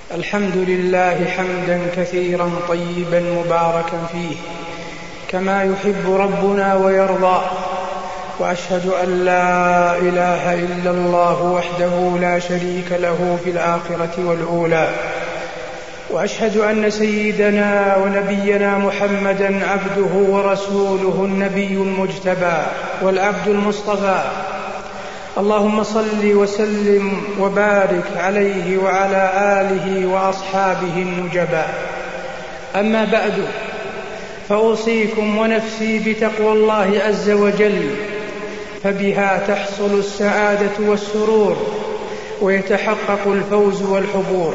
الحمد لله حمدا كثيرا طيبا مباركا فيه كما يحب ربنا ويرضى، وأشهد أن لا إله إلا الله وحده لا شريك له في الآخرة والأولى، وأشهد أن سيدنا ونبينا محمدا عبده ورسوله النبي المجتبى والعبد المصطفى. اللهم صل وسلم وبارك عليه وعلى آله وأصحابه النجبى. أما بعد، فأوصيكم ونفسي بتقوى الله عز وجل، فبها تحصل السعادة والسرور ويتحقق الفوز والحبور.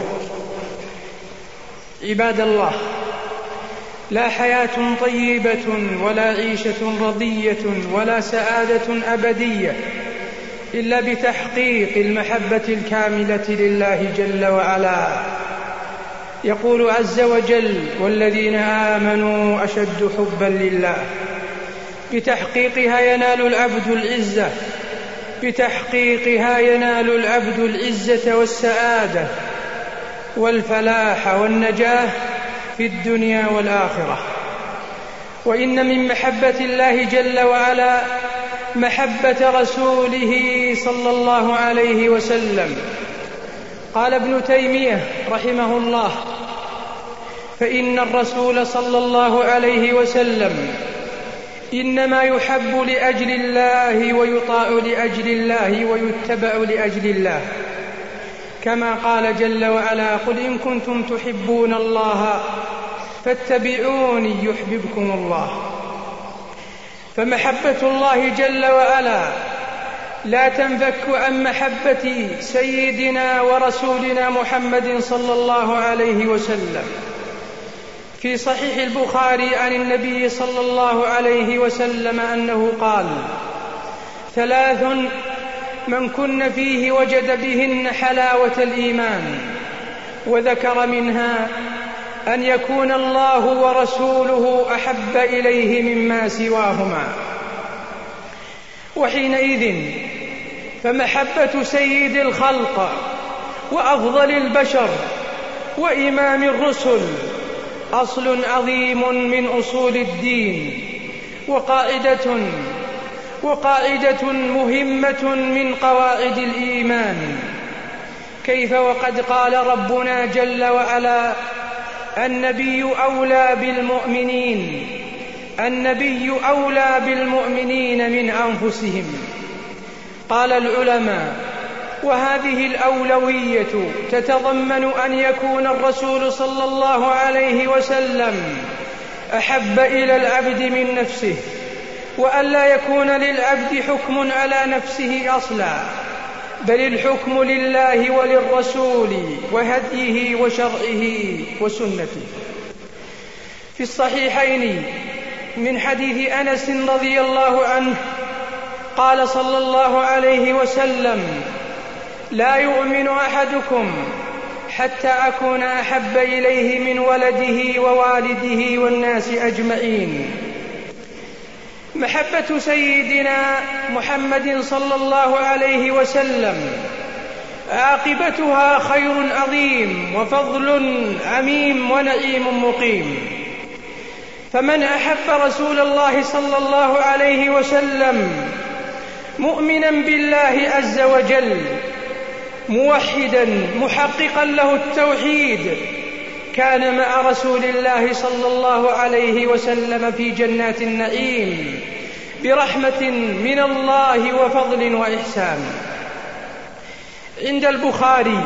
عباد الله، لا حياة طيبة ولا عيشة رضية ولا سعادة أبدية إلا بتحقيق المحبة الكاملة لله جل وعلا. يقول عز وجل: والذين آمنوا أشد حبا لله. بتحقيقها ينال العبد العزة، بتحقيقها ينال العبد العزة والسعادة والفلاح والنجاة في الدنيا والآخرة. وإن من محبة الله جل وعلا محبة رسوله صلى الله عليه وسلم. قال ابن تيمية رحمه الله: فإن الرسول صلى الله عليه وسلم إنما يحب لأجل الله ويطاع لأجل الله ويتبع لأجل الله، كما قال جل وعلا: قل إن كنتم تحبون الله فاتبعوني يحببكم الله. فمحبة الله جل وعلا لا تنفك عن محبة سيدنا ورسولنا محمد صلى الله عليه وسلم. في صحيح البخاري عن النبي صلى الله عليه وسلم أنه قال: ثلاث من كن فيه وجد بهن حلاوة الإيمان، وذكر منها أن يكون الله ورسوله أحب إليه مما سواهما. وحينئذ فمحبة سيد الخلق وأفضل البشر وإمام الرسل أصل عظيم من أصول الدين، وقاعدة مهمة من قواعد الإيمان. كيف وقد قال ربنا جل وعلا: النبي أولى بالمؤمنين من أنفسهم. قال العلماء: وهذه الأولوية تتضمن أن يكون الرسول صلى الله عليه وسلم أحب إلى العبد من نفسه، وأن لا يكون للعبد حكم على نفسه أصلا، بل الحكم لله وللرسول وهديه وشرعه وسنته. في الصحيحين من حديث أنس رضي الله عنه قال صلى الله عليه وسلم: لا يؤمن أحدكم حتى أكون أحب إليه من ولده ووالده والناس أجمعين. محبة سيدنا محمد صلى الله عليه وسلم عاقبتها خير عظيم وفضل عميم ونعيم مقيم. فمن أحب رسول الله صلى الله عليه وسلم مؤمنا بالله عز وجل، موحدا محققا له التوحيد، كان مع رسول الله صلى الله عليه وسلم في جنات النعيم برحمة من الله وفضل وإحسان. عند البخاري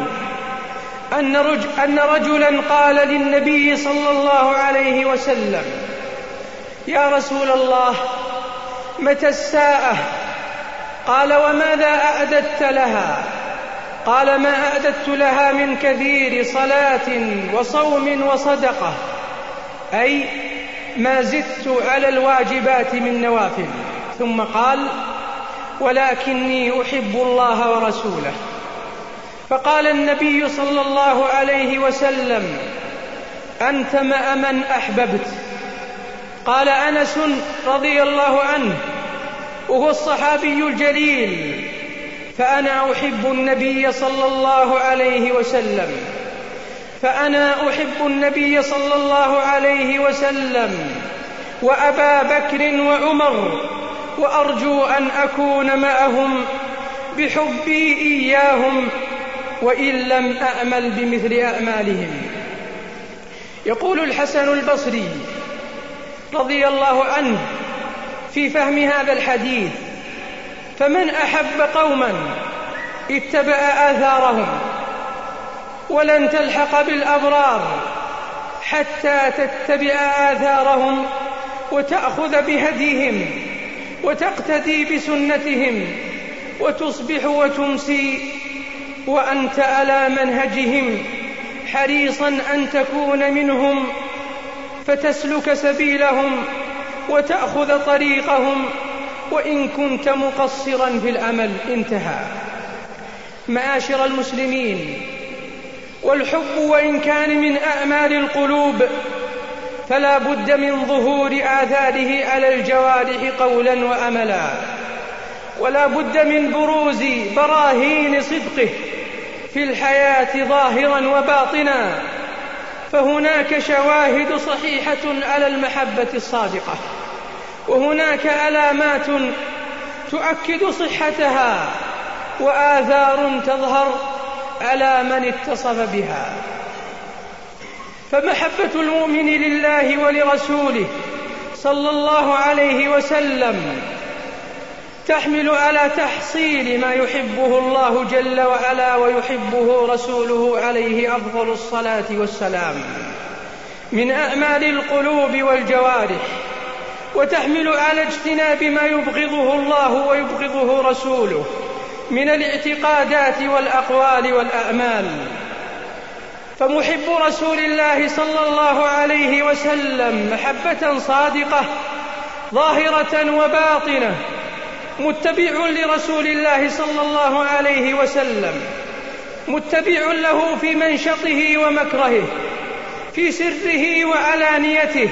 أن رجلا قال للنبي صلى الله عليه وسلم: يا رسول الله، متى الساعة؟ قال: وماذا أعددت لها؟ قال: ما أعددت لها من كثير صلاة وصوم وصدقة، أي ما زدت على الواجبات من نوافل. ثم قال: ولكني أحب الله ورسوله. فقال النبي صلى الله عليه وسلم: أنت مع من أحببت. قال أنس رضي الله عنه، وهو الصحابي الجليل: فأنا أحب النبي صلى الله عليه وسلم فأنا أحب النبي صلى الله عليه وسلم وأبا بكر وعمر، وأرجو أن أكون معهم بحبي إياهم وإن لم أعمل بمثل أعمالهم. يقول الحسن البصري رضي الله عنه في فهم هذا الحديث: فمن أحب قوما اتبع آثارهم، ولن تلحق بالأبرار حتى تتبع آثارهم وتأخذ بهديهم وتقتدي بسنتهم، وتصبح وتمسي وأنت على منهجهم حريصا أن تكون منهم، فتسلك سبيلهم وتأخذ طريقهم وإن كنت مقصرا في العمل. انتهى. معاشر المسلمين، والحب وإن كان من أعمال القلوب فلا بد من ظهور آثاره على الجوارح قولا وعملا، ولا بد من بروز براهين صدقه في الحياة ظاهرا وباطنا، فهناك شواهد صحيحة على المحبة الصادقة، وهناك علامات تؤكد صحتها، وآثار تظهر على من اتصف بها. فمحبة المؤمن لله ولرسوله صلى الله عليه وسلم تحمل على تحصيل ما يحبه الله جل وعلا ويحبه رسوله عليه أفضل الصلاة والسلام من أعمال القلوب والجوارح، وتحمل على اجتناب ما يبغضه الله ويبغضه رسوله من الاعتقادات والأقوال والأعمال. فمحب رسول الله صلى الله عليه وسلم محبة صادقة ظاهرة وباطنة، متبع لرسول الله صلى الله عليه وسلم، متبع له في منشطه ومكرهه، في سره وعلانيته،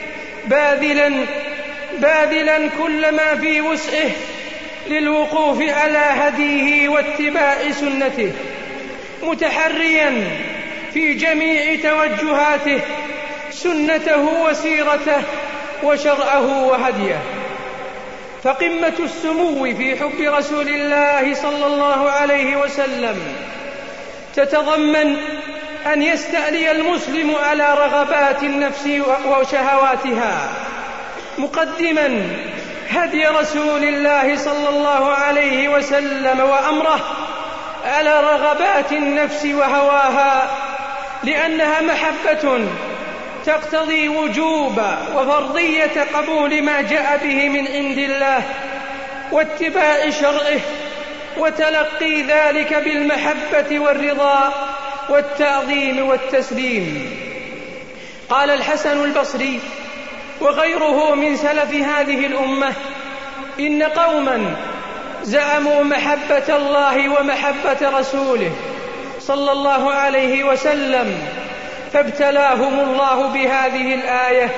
باذلا كل ما في وسعه للوقوف على هديه واتباع سنته، متحريا في جميع توجهاته سنته وسيرته وشرعه وهديه. فقمة السمو في حب رسول الله صلى الله عليه وسلم تتضمن أن يستعلي المسلم على رغبات النفس وشهواتها، مقدما هدي رسول الله صلى الله عليه وسلم وأمره على رغبات النفس وهواها، لأنها محبة تقتضي وجوب وفرضية قبول ما جاء به من عند الله واتباع شرعه، وتلقي ذلك بالمحبة والرضا والتعظيم والتسليم. قال الحسن البصري وغيره من سلف هذه الأمة: إن قوما زعموا محبة الله ومحبة رسوله صلى الله عليه وسلم، فابتلاهم الله بهذه الآية: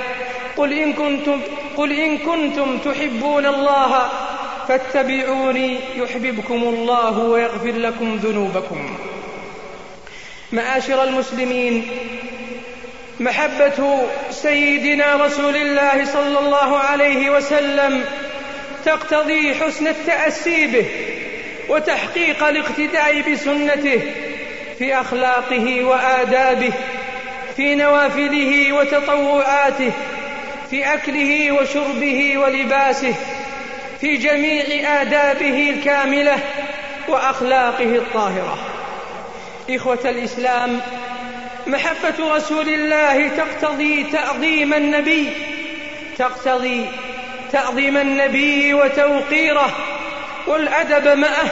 قل إن كنتم تحبون الله فاتبعوني يحببكم الله ويغفر لكم ذنوبكم. معاشر المسلمين، محبة سيدنا رسول الله صلى الله عليه وسلم تقتضي حسن التأسي به وتحقيق الاقتداء بسنته في أخلاقه وآدابه، في نوافله وتطوعاته، في أكله وشربه ولباسه، في جميع آدابه الكاملة وأخلاقه الطاهرة. إخوة الإسلام، محبة رسول الله تقتضي تعظيم النبي وتوقيره والأدب معه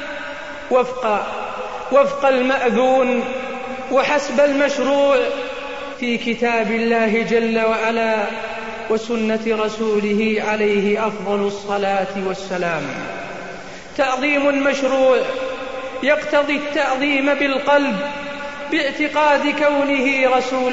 وفق المأذون وحسب المشروع في كتاب الله جل وعلا وسنة رسوله عليه أفضل الصلاة والسلام. تعظيم مشروع يقتضي التعظيم بالقلب باعتقاد كونه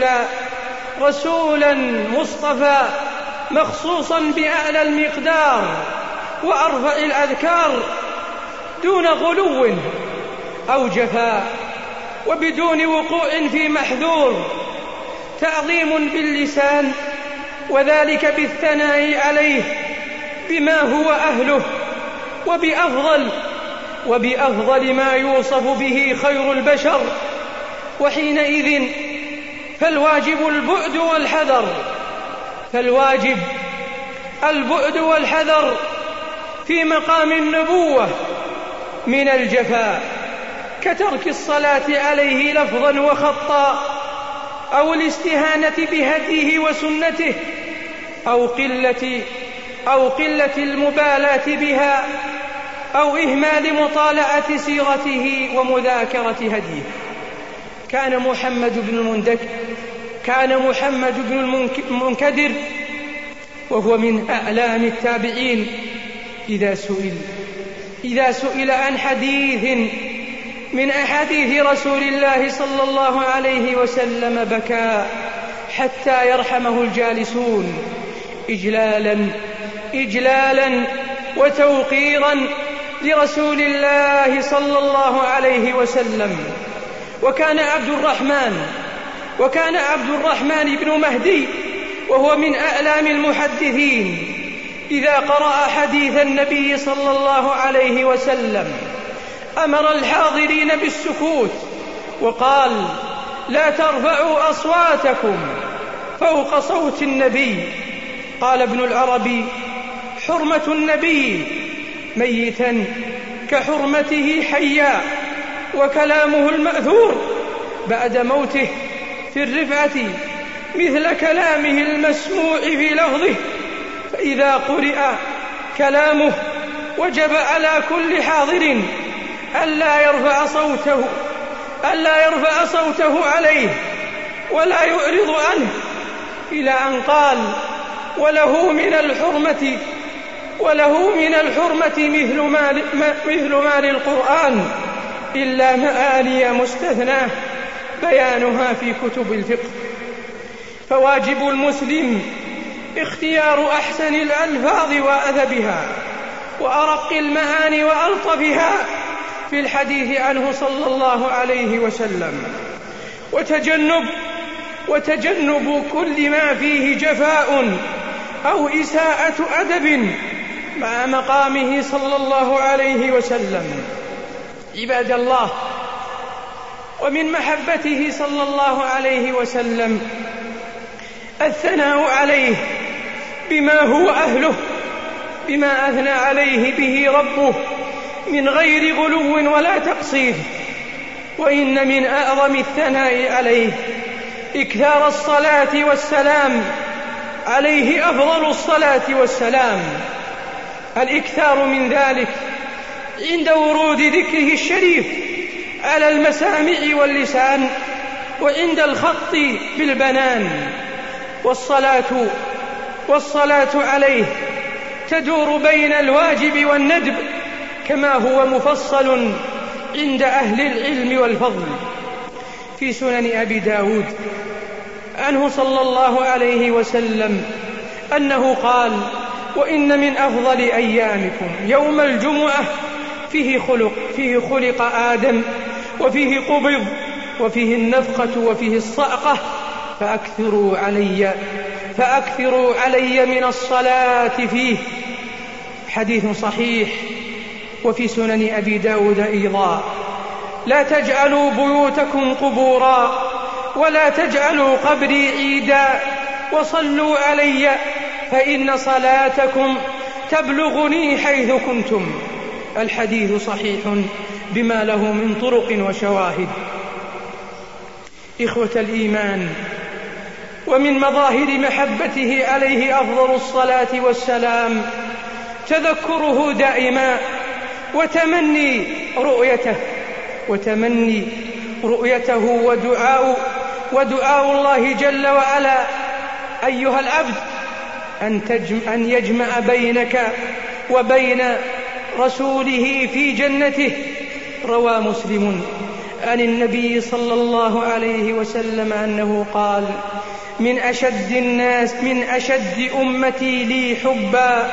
رسولا مصطفى مخصوصا بأعلى المقدار وأرفع الأذكار، دون غلو أو جفاء، وبدون وقوع في محذور، تعظيم باللسان، وذلك بالثناء عليه بما هو أهله وبأفضل ما يوصف به خير البشر. وحينئذ فالواجب البعد والحذر في مقام النبوة من الجفاء، كترك الصلاة عليه لفظا وخطا، أو الاستهانة بهديه وسنته، أو قلة المبالاة بها، أو إهمال مطالعة سيرته ومذاكرة هديه. كان محمد بن المنكدر وهو من أعلام التابعين إذا سئل عن حديث من أحاديث رسول الله صلى الله عليه وسلم بكى حتى يرحمه الجالسون، إجلالا وتوقيرا لرسول الله صلى الله عليه وسلم. وكان عبد الرحمن بن مهدي وهو من أعلام المحدثين إذا قرأ حديث النبي صلى الله عليه وسلم أمر الحاضرين بالسكوت وقال: لا ترفعوا أصواتكم فوق صوت النبي. قال ابن العربي: حرمة النبي ميتا كحرمته حيا، وكلامه المأثور بعد موته في الرفعة مثل كلامه المسموع في لفظه، فإذا قرئ كلامه وجب على كل حاضر ألا يرفع صوته عليه ولا يعرض عنه، إلى أن قال: وله من الحرمة مثل ما للقرآن إلا معاني مستثناة بيانها في كتب الفقه. فواجب المسلم اختيار أحسن الألفاظ وأدبها وأرق المعاني وألطفها في الحديث عنه صلى الله عليه وسلم، وتجنب كل ما فيه جفاء أو إساءة أدب مع مقامه صلى الله عليه وسلم. عباد الله، ومن محبته صلى الله عليه وسلم الثناء عليه بما هو أهله، بما أثنى عليه به ربه من غير غلو ولا تقصير. وإن من أعظم الثناء عليه إكثار الصلاة والسلام عليه، أفضل الصلاة والسلام. الإكثار من ذلك عند ورود ذكره الشريف على المسامع واللسان، وعند الخط بالبنان. والصلاة عليه تدور بين الواجب والندب كما هو مفصل عند أهل العلم والفضل. في سنن أبي داود عنه صلى الله عليه وسلم أنه قال: وإن من أفضل أيامكم يوم الجمعة، فيه خلق آدم، وفيه قبض، وفيه النفخة، وفيه الصعقة، فأكثروا علي من الصلاة فيه. حديث صحيح. وفي سنن أبي داود أيضا: لا تجعلوا بيوتكم قبورا، ولا تجعلوا قبري عيدا، وصلوا علي فإن صلاتكم تبلغني حيث كنتم. الحديث صحيح بما له من طرق وشواهد. إخوة الإيمان، ومن مظاهر محبته عليه أفضل الصلاة والسلام تذكره دائما وتمني رؤيته ودعاء الله جل وعلا: أيها العبد أن يجمع بينك وبين رسوله في جنته. روى مسلم عن النبي صلى الله عليه وسلم أنه قال: من أشد أمتي لي حبا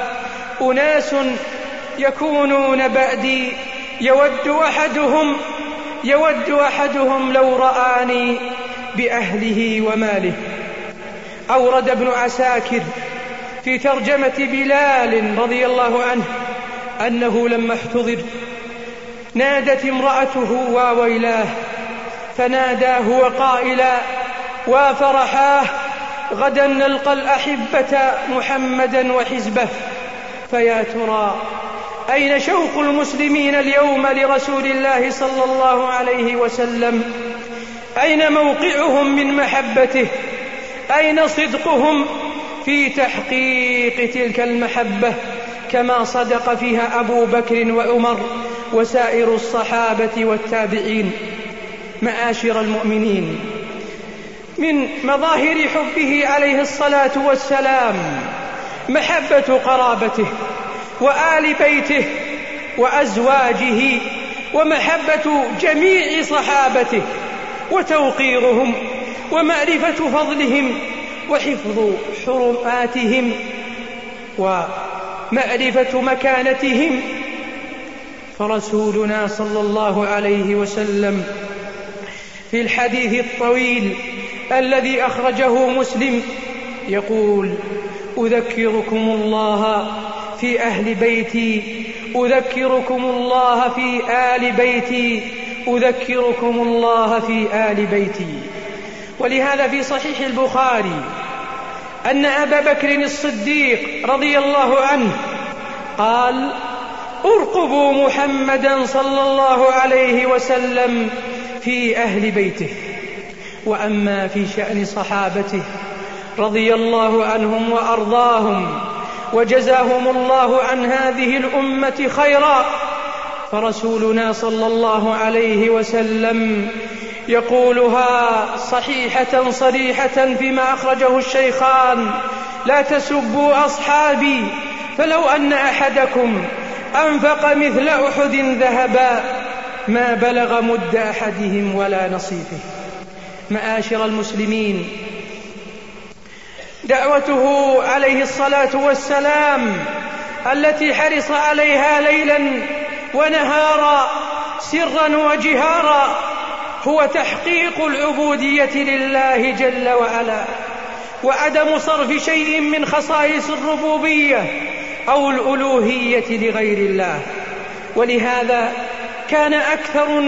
يود أحدهم لو رآني بأهله وماله. أورد ابن عساكر في ترجمة بلال رضي الله عنه أنه لما احتضر نادت امرأته وويلاه، فناداه وقائلا: وفرحاه، غدا نلقى الأحبة محمدا وحزبه. فيا ترى أين شوق المسلمين اليوم لرسول الله صلى الله عليه وسلم؟ أين موقعهم من محبته؟ أين صدقهم في تحقيق تلك المحبة كما صدق فيها أبو بكر وعمر وسائر الصحابة والتابعين؟ معاشر المؤمنين، من مظاهر حبه عليه الصلاة والسلام محبة قرابته وآل بيته وأزواجه، ومحبة جميع صحابته، وتوقيرهم ومعرفة فضلهم وحفظ حرماتهم ومعرفة مكانتهم. فرسولنا صلى الله عليه وسلم في الحديث الطويل الذي أخرجه مسلم يقول: أذكركم الله في أهل بيتي، أذكركم الله في آل بيتي، أذكركم الله في آل بيتي. ولهذا في صحيح البخاري أن أبا بكر الصديق رضي الله عنه قال: ارقبوا محمدا صلى الله عليه وسلم في أهل بيته. وأما في شأن صحابته رضي الله عنهم وأرضاهم وجزاهم الله عن هذه الأمة خيرا، فرسولنا صلى الله عليه وسلم يقولها صحيحة صريحة فيما أخرجه الشيخان: لا تسبوا أصحابي، فلو أن أحدكم أنفق مثل أحد ذهبا ما بلغ مد أحدهم ولا نصيفه. معاشر المسلمين، دعوته عليه الصلاة والسلام التي حرص عليها ليلا ونهارا سرا وجهارا هو تحقيق العبودية لله جل وعلا، وعدم صرف شيء من خصائص الربوبية أو الألوهية لغير الله. ولهذا كان أكثر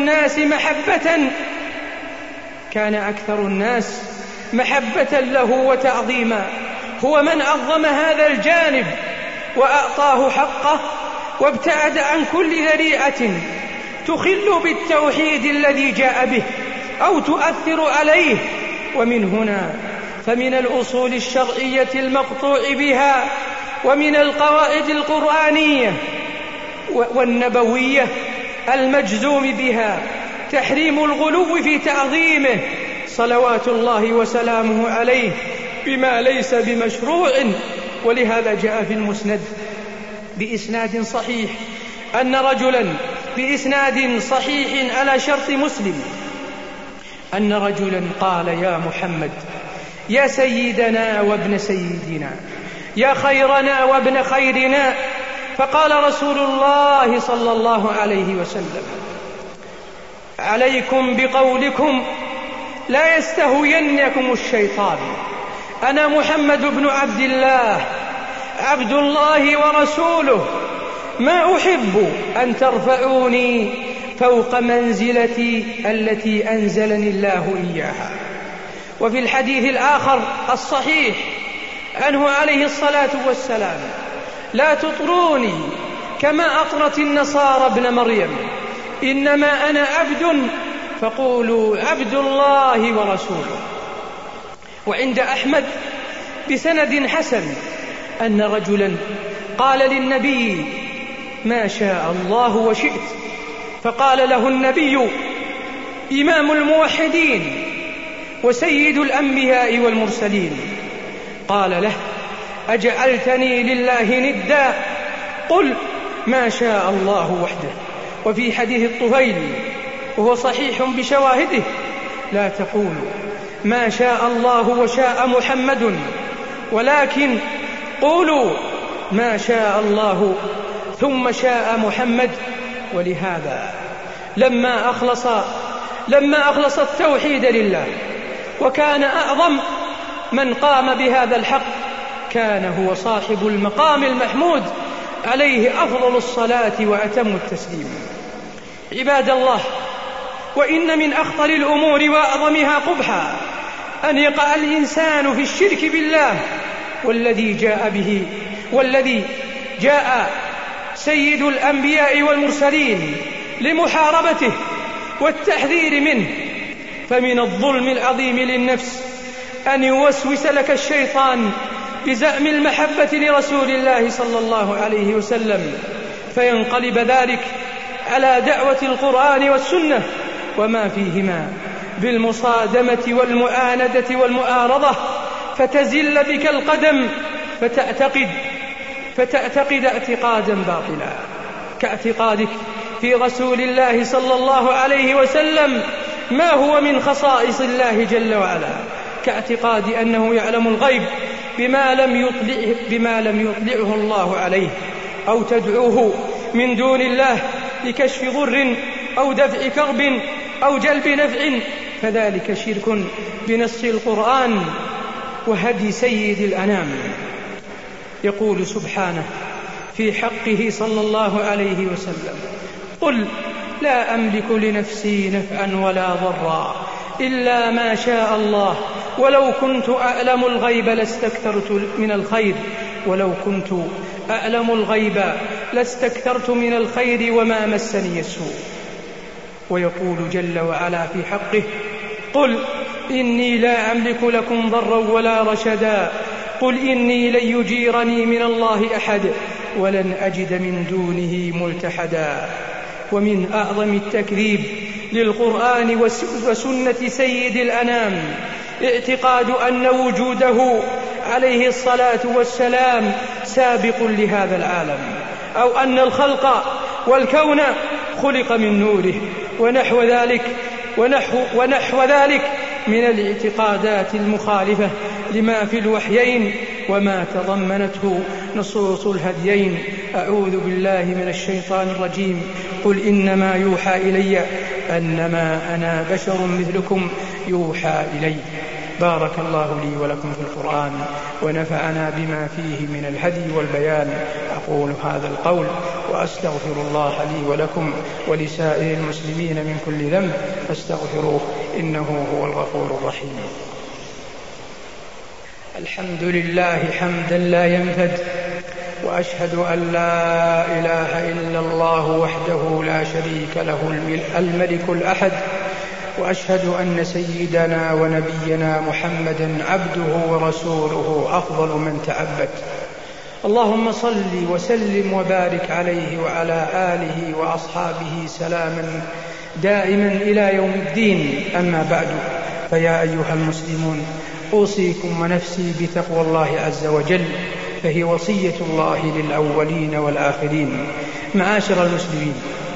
الناس محبة له وتعظيما هو من عظم هذا الجانب وأعطاه حقه، وابتعد عن كل ذريعة تخل بالتوحيد الذي جاء به أو تؤثر عليه. ومن هنا فمن الأصول الشرعية المقطوع بها ومن القواعد القرآنية والنبوية المجزوم بها تحريم الغلو في تعظيمه صلوات الله وسلامه عليه بما ليس بمشروع. ولهذا جاء في المسند بإسناد صحيح أن رجلا بإسناد صحيح على شرط مسلم أن رجلا قال: يا محمد، يا سيدنا وابن سيدنا، يا خيرنا وابن خيرنا. فقال رسول الله صلى الله عليه وسلم: عليكم بقولكم لا يستهوينكم الشيطان، أنا محمد بن عبد الله عبد الله ورسوله، ما أحب أن ترفعوني فوق منزلتي التي أنزلني الله إياها. وفي الحديث الآخر الصحيح عنه عليه الصلاة والسلام: لا تطروني كما أطرت النصارى ابن مريم، إنما أنا عبد فقولوا عبد الله ورسوله. وعند أحمد بسند حسن أن رجلا قال للنبي: ما شاء الله وشئت. فقال له النبي: إمام الموحدين وسيد الأنبياء والمرسلين. قال له: أجعلتني لله ندا؟ قل ما شاء الله وحده. وفي حديث الطفيل وهو صحيح بشواهده: لا تقولوا ما شاء الله وشاء محمد، ولكن قولوا ما شاء الله ثم شاء محمد. ولهذا لما أخلص لما أخلص التوحيد لله، وكان أعظم من قام بهذا الحق كان هو صاحب المقام المحمود عليه أفضل الصلاة وأتم التسليم. عباد الله، وإن من أخطر الأمور وأعظمها قبحا أن يقع الإنسان في الشرك بالله، والذي جاء سيد الأنبياء والمرسلين لمحاربته والتحذير منه. فمن الظلم العظيم للنفس أن يوسوس لك الشيطان بزعم المحبة لرسول الله صلى الله عليه وسلم، فينقلب ذلك على دعوة القرآن والسنة وما فيهما بالمصادمة والمعاندة والمعارضة، فتزل بك القدم فتعتقد اعتقادا باطلا كاعتقادك في رسول الله صلى الله عليه وسلم ما هو من خصائص الله جل وعلا، كاعتقاد أنه يعلم الغيب بما لم يطلعه الله عليه، أو تدعوه من دون الله لكشف ضر أو دفع كرب أو جلب نفع، فذلك شرك بنص القرآن وهدي سيد الأنام. يقول سبحانه في حقه صلى الله عليه وسلم: قل لا أملك لنفسي نفعا ولا ضرا إلا ما شاء الله ولو كنت أعلم الغيب لاستكثرت من الخير وما مسني السوء. ويقول جل وعلا في حقه: قل إني لا أملك لكم ضرا ولا رشدا قل إني لن يجيرني من الله أحد ولن أجد من دونه ملتحدا. ومن أعظم التكذيب للقرآن وسنة سيد الأنام اعتقاد أن وجوده عليه الصلاة والسلام سابق لهذا العالم، أو أن الخلق والكون خلق من نوره ونحو ذلك من الاعتقادات المخالفة لما في الوحيين وما تضمنته نصوص الهديين. أعوذ بالله من الشيطان الرجيم. قل إنما يوحى إلي أنما أنا بشر مثلكم يوحى إلي. بارك الله لي ولكم في القرآن ونفعنا بما فيه من الهدي والبيان. أقول هذا القول وأستغفر الله لي ولكم ولسائر المسلمين من كل ذنب فاستغفروه إنه هو الغفور الرحيم. الحمد لله حمدا لا ينفد، وأشهد أن لا إله إلا الله وحده لا شريك له الملك الأحد، وأشهد أن سيدنا ونبينا محمدا عبده ورسوله أفضل من تعبد. اللهم صل وسلم وبارك عليه وعلى آله وأصحابه سلاما دائما إلى يوم الدين. أما بعد، فيا أيها المسلمون، أوصيكم ونفسي بتقوى الله عز وجل، فهي وصية الله للأولين والآخرين. معاشر المسلمين،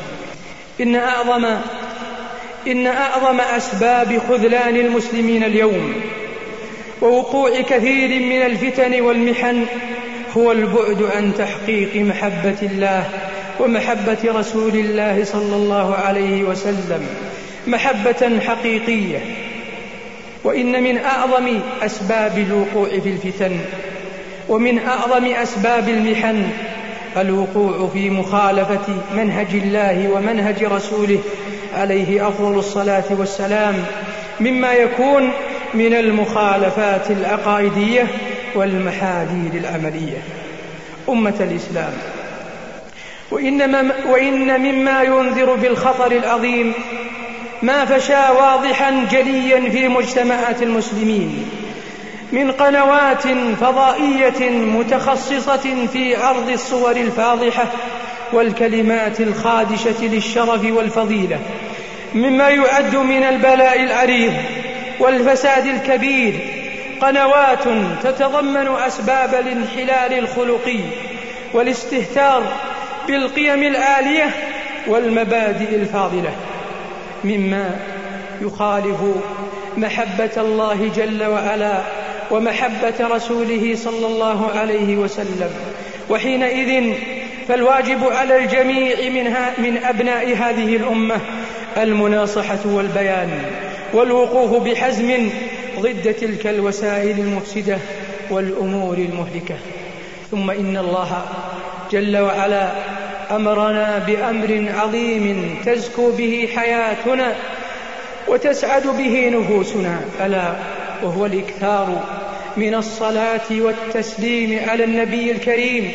إن أعظم أسباب خذلان المسلمين اليوم ووقوع كثير من الفتن والمحن هو البعد عن تحقيق محبة الله ومحبة رسول الله صلى الله عليه وسلم محبة حقيقية. وإن من أعظم أسباب الوقوع في الفتن ومن أعظم أسباب المحن الوقوع في مخالفة منهج الله ومنهج رسوله عليه أفضل الصلاة والسلام، مما يكون من المخالفات العقائدية والمحاذير العملية. أمة الإسلام، وإن مما ينذر بالخطر العظيم ما فشى واضحا جليا في مجتمعات المسلمين من قنوات فضائية متخصصة في عرض الصور الفاضحة والكلمات الخادشة للشرف والفضيلة، مما يعد من البلاء العريض والفساد الكبير. قنوات تتضمن أسباب الانحلال الخلقي والاستهتار بالقيم العالية والمبادئ الفاضلة، مما يخالف محبة الله جل وعلا ومحبة رسوله صلى الله عليه وسلم. وحينئذ فالواجب على الجميع من أبناء هذه الأمة المناصحة والبيان والوقوف بحزم ضد تلك الوسائل المفسدة والأمور المهلكة. ثم إن الله جل وعلا أمرنا بأمر عظيم تزكو به حياتنا وتسعد به نفوسنا، ألا وهو الإكثار من الصلاة والتسليم على النبي الكريم.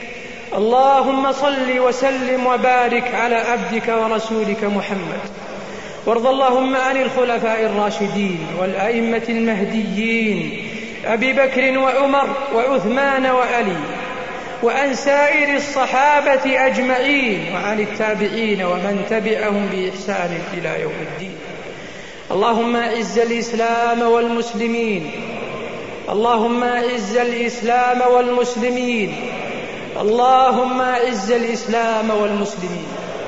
اللهم صل وسلم وبارك على عبدك ورسولك محمد، وارض اللهم عن الخلفاء الراشدين والأئمة المهديين أبي بكر وعمر وعثمان وعلي، وعن سائر الصحابة أجمعين، وعن التابعين ومن تبعهم بإحسان إلى يوم الدين. اللهم أعز الإسلام والمسلمين، اللهم أعز الإسلام والمسلمين، اللهم أعز الإسلام والمسلمين.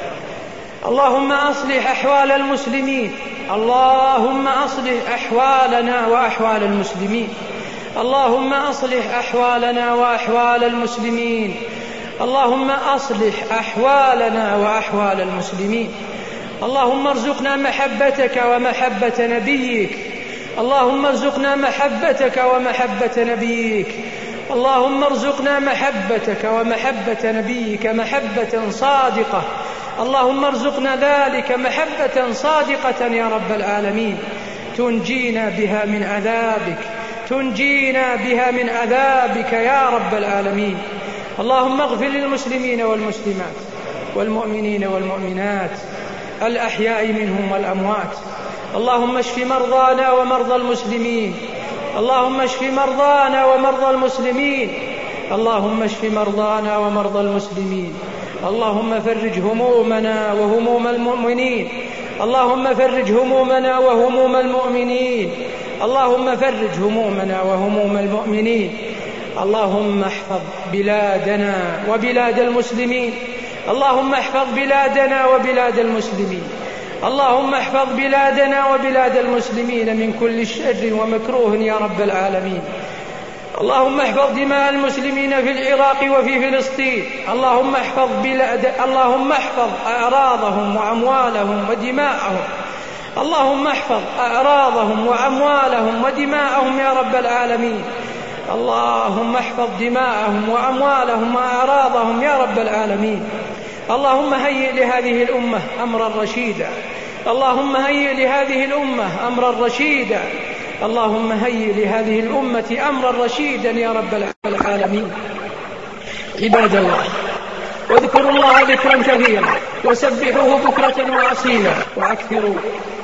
اللهم أصلح أحوال المسلمين، اللهم أصلح أحوالنا وأحوال المسلمين، اللهم أصلح أحوالنا وأحوال المسلمين، اللهم أصلح أحوالنا وأحوال المسلمين. اللهم ارزقنا محبتك ومحبة نبيك، اللهم ارزقنا محبتك ومحبة نبيك، اللهم ارزقنا محبتك ومحبة نبيك محبة صادقة، اللهم ارزقنا ذلك محبة صادقة يا رب العالمين، تنجينا بها من عذابك، تنجينا بها من عذابك يا رب العالمين. اللهم اغفر للمسلمين والمسلمات والمؤمنين والمؤمنات الأحياء منهم والأموات. اللهم اشف مرضانا ومرضى المسلمين، اللهم اشف مرضانا ومرضى المسلمين، اللهم اشف مرضانا ومرضى المسلمين. اللهم فرج همومنا وهموم المؤمنين، اللهم فرج همومنا وهموم المؤمنين، اللهم فرج همومنا وهموم المؤمنين. اللهم احفظ بلادنا وبلاد المسلمين، اللهم احفظ بلادنا وبلاد المسلمين، اللهم احفظ بلادنا وبلاد المسلمين من كل شر ومكروه يا رب العالمين. اللهم احفظ دماء المسلمين في العراق وفي فلسطين، اللهم احفظ أعراضهم وأموالهم ودماءهم، اللهم احفظ أعراضهم وأموالهم ودماءهم يا رب العالمين. اللهم احفظ دماءهم وأموالهم وأعراضهم يا رب العالمين. اللهم هيئ لهذه الأمة أمرا رشيدا، اللهم هيئ لهذه الأمة أمرا رشيدا، اللهم هيئ لهذه الأمة أمرا رشيدا يا رب العالمين. عباد الله، واذكروا الله ذكرا كثيرا وسبحوه بكرة وأصيلا، وأكثروا